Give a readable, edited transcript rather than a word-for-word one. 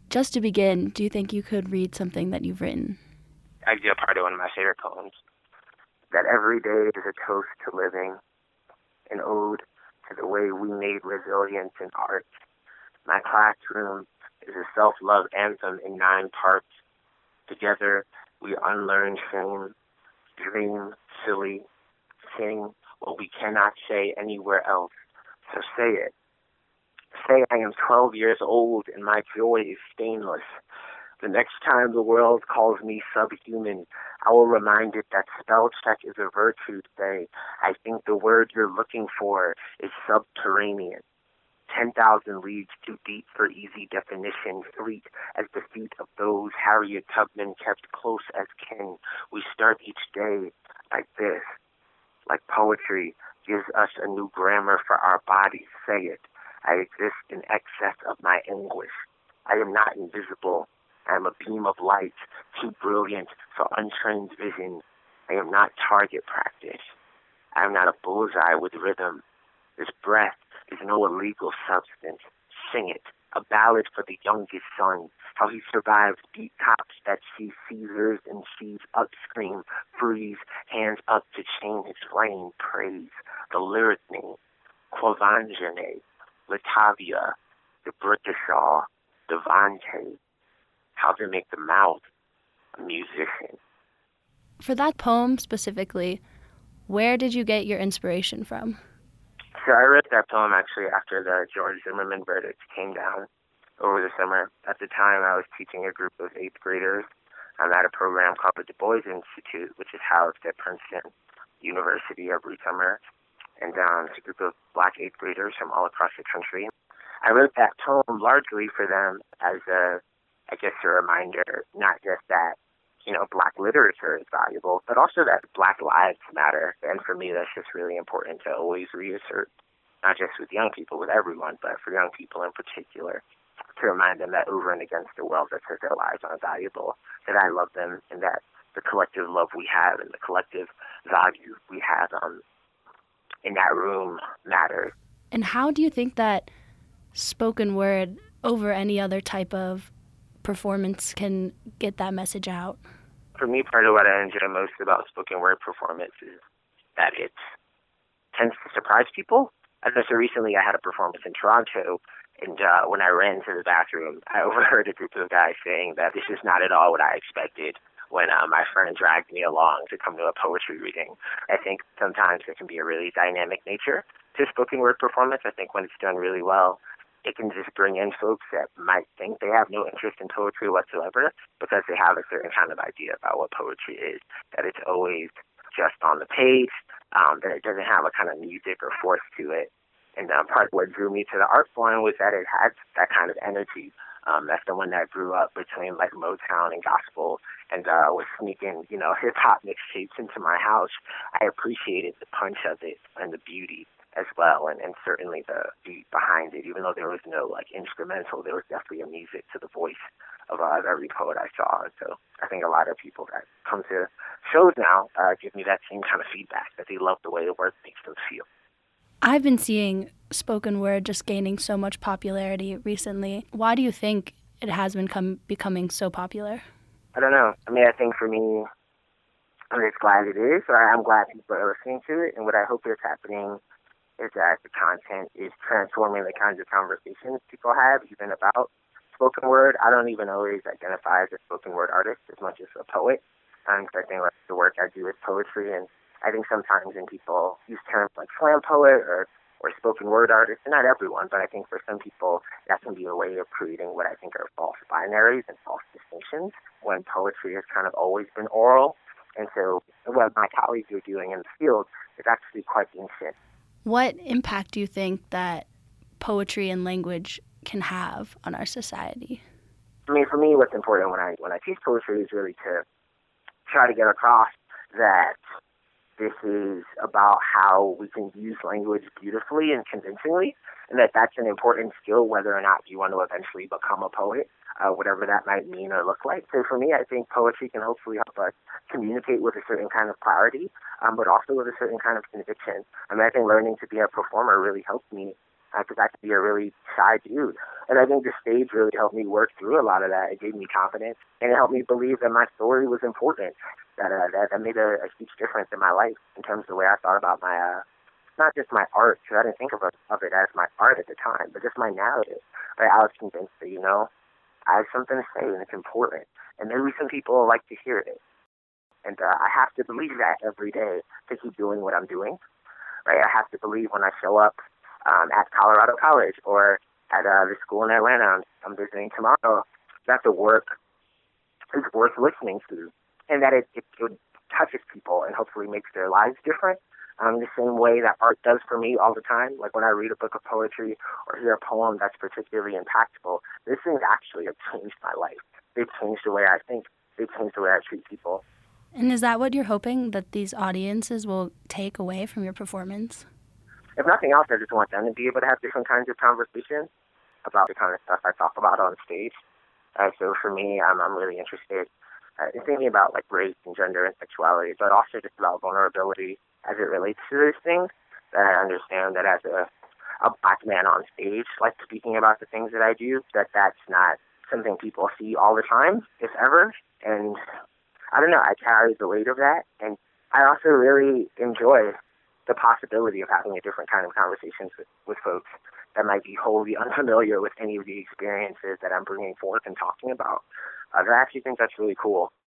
Just to begin, do you think you could read something that you've written? I do a part of one of my favorite poems. That every day is a toast to living, an ode to the way we made resilience in art. My classroom is a self-love anthem in 9 parts. Together, we unlearn shame, dream silly, sing what we cannot say anywhere else. So say it. Say I am 12 years old and my joy is stainless. The next time the world calls me subhuman, I will remind it that spell check is a virtue today. I think the word you're looking for is subterranean. 10,000 leagues too deep for easy definition, fleet as the feet of those Harriet Tubman kept close as kin. We start each day like this, like poetry gives us a new grammar for our bodies. Say it. I exist in excess of my anguish. I am not invisible. I am a beam of light, too brilliant for untrained vision. I am not target practice. I am not a bullseye with rhythm. This breath is no illegal substance. Sing it. A ballad for the youngest son. How he survives beat cops that see Caesars and sees upstream. Freeze, hands up to chain his flame. Praise. The lyric name. Quvenzhané, Latavia, the Britishaw, Devante. How to make the mouth a musician. For that poem specifically, where did you get your inspiration from? So I wrote that poem actually after the George Zimmerman verdict came down over the summer. At the time, I was teaching a group of 8th graders at a program called the Du Bois Institute, which is housed at Princeton University every summer. And it's a group of Black 8th graders from all across the country. I wrote that poem largely for them as a reminder, not just that, Black literature is valuable, but also that Black lives matter. And for me, that's just really important to always reassert, not just with young people, with everyone, but for young people in particular, to remind them that over and against the world that says their lives aren't valuable, that I love them, and that the collective love we have and the collective value we have in that room matters. And how do you think that spoken word over any other type of performance can get that message out? For me, part of what I enjoy most about spoken word performance is that it tends to surprise people. As I said recently, I had a performance in Toronto, and when I ran to the bathroom, I overheard a group of guys saying that this is not at all what I expected when my friend dragged me along to come to a poetry reading. I think sometimes there can be a really dynamic nature to spoken word performance. I think when it's done really well, it can just bring in folks that might think they have no interest in poetry whatsoever because they have a certain kind of idea about what poetry is, that it's always just on the page, that it doesn't have a kind of music or force to it. And part of what drew me to the art form was that it had that kind of energy. That's the one that grew up between like Motown and gospel and was sneaking, hip-hop mixtapes into my house. I appreciated the punch of it and the beauty as well, and certainly the beat behind it. Even though there was no instrumental, there was definitely a music to the voice of every poet I saw. And so I think a lot of people that come to shows now give me that same kind of feedback, that they love the way the work makes them feel. I've been seeing spoken word just gaining so much popularity recently. Why do you think it has been becoming so popular? I don't know. I mean, I think for me, I'm just glad it is, or I'm glad people are listening to it, and what I hope is happening is that the content is transforming the kinds of conversations people have, even about spoken word. I don't even always identify as a spoken word artist as much as a poet. I think the work I do is poetry, and I think sometimes when people use terms like slam poet or spoken word artist, and not everyone, but I think for some people that can be a way of creating what I think are false binaries and false distinctions when poetry has kind of always been oral. And so what my colleagues are doing in the field is actually quite ancient. What impact do you think that poetry and language can have on our society? I mean, for me, what's important when I teach poetry is really to try to get across that this is about how we can use language beautifully and convincingly, and that's an important skill whether or not you want to eventually become a poet, whatever that might mean or look like. So for me, I think poetry can hopefully help us communicate with a certain kind of clarity, but also with a certain kind of conviction. I mean, I think learning to be a performer really helped me because I could be a really shy dude. And I think the stage really helped me work through a lot of that. It gave me confidence, and it helped me believe that my story was important, that made a huge difference in my life in terms of the way I thought about my, not just my art, because I didn't think of it as my art at the time, but just my narrative. Right? I was convinced that, I have something to say and it's important. And maybe some people like to hear it. And I have to believe that every day to keep doing what I'm doing. Right? I have to believe when I show up at Colorado College or at the school in Atlanta I'm visiting tomorrow, that the work is worth listening to, and that it touches people and hopefully makes their lives different. The same way that art does for me all the time. Like when I read a book of poetry or hear a poem that's particularly impactful, these things actually have changed my life. They've changed the way I think. They've changed the way I treat people. And is that what you're hoping that these audiences will take away from your performance? If nothing else, I just want them to be able to have different kinds of conversations about the kind of stuff I talk about on stage. So for me, I'm really interested in thinking about like race and gender and sexuality, but also just about vulnerability as it relates to those things. That I understand that as a black man on stage, like speaking about the things that I do, that's not something people see all the time, if ever. And I don't know, I carry the weight of that. And I also really enjoy the possibility of having a different kind of conversations with folks that might be wholly unfamiliar with any of the experiences that I'm bringing forth and talking about. I actually think that's really cool.